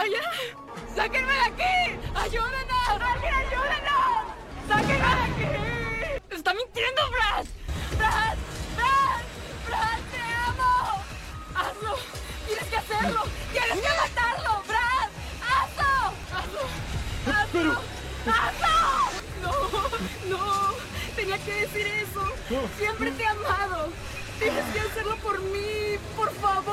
vaya. ¡Sáquenme de aquí! ¡Ayúdenos! ¡Alguien ayúdenos! ¡Sáquenme de aquí! ¡Está mintiendo, Brad! ¡Brad! ¡Brad! ¡Brad, te amo! ¡Hazlo! ¡Tienes que hacerlo! ¡Tienes que matarlo! ¡Brad! ¡Hazlo! ¡Hazlo! ¡Hazlo! ¡No! ¡No! Tenía que decir eso. Siempre te he amado. Tienes que hacerlo por mí. Por favor.